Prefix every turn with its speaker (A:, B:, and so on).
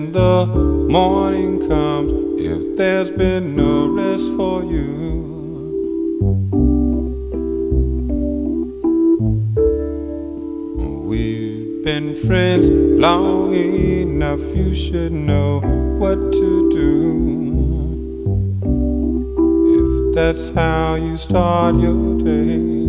A: when the morning comes, if there's been no rest for you. We've been friends long enough, you should know what to do. If that's how you start your day,